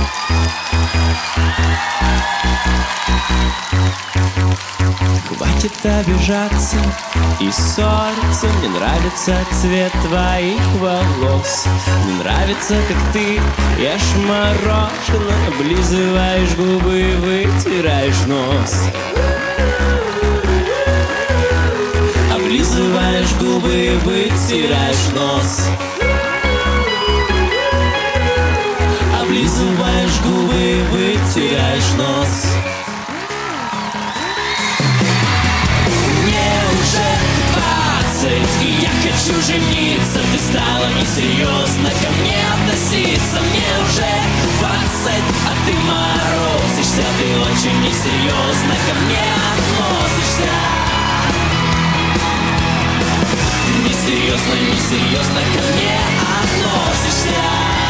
Хватит обижаться и ссориться. Мне нравится цвет твоих волос. Мне нравится, как ты ешь мороженое, облизываешь губы и вытираешь нос. Облизываешь губы и вытираешь нос. Облизываешь губы и вытираешь нос. Мне уже 20, и я хочу жениться. Ты стала несерьезно ко мне относиться. Мне уже 20, а ты морозишься. Ты очень несерьезно ко мне относишься. Несерьезно, несерьезно ко мне относишься.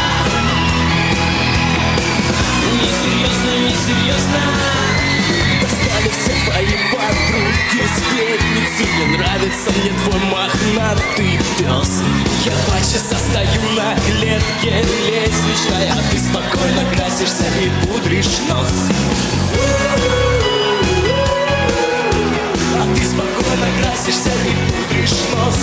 Несерьезно, несерьезно. Достали все твои подруги, сплетницы. Не нравится мне твой мохнатый пес. Я 2 часа стою на клетке лестничной, а ты спокойно красишься и пудришь нос. А ты спокойно красишься и пудришь нос.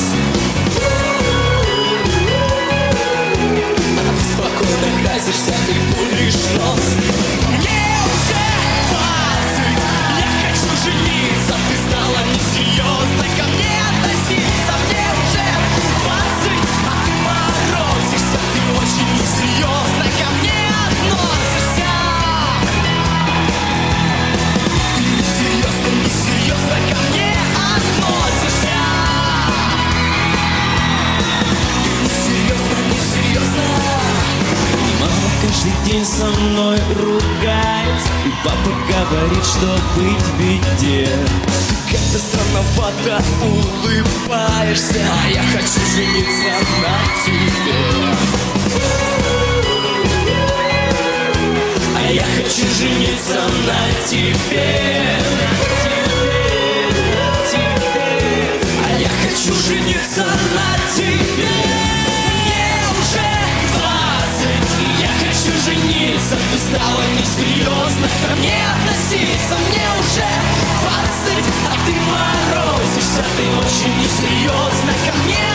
А ты спокойно красишься и пудришь нос. Мне уже 20, я хочу жениться. Ты стала несерьезно ко мне относиться. Мне уже 20, а ты морозишься. Ты очень несерьезно ко мне относишься. Ты несерьезно, несерьезно ко мне относишься. Ты несерьезно, несерьезно. Мама каждый день со мной ругается, и папа говорит, что быть в беде. Ты как-то странновато улыбаешься, а я хочу жениться на тебе. А я хочу жениться на тебе. А я хочу жениться на тебе. Мне уже 20, и я хочу жениться. Ты стала несерьезно ко мне относиться. Мне уже 20, а ты морозишься. Ты очень несерьезно ко мне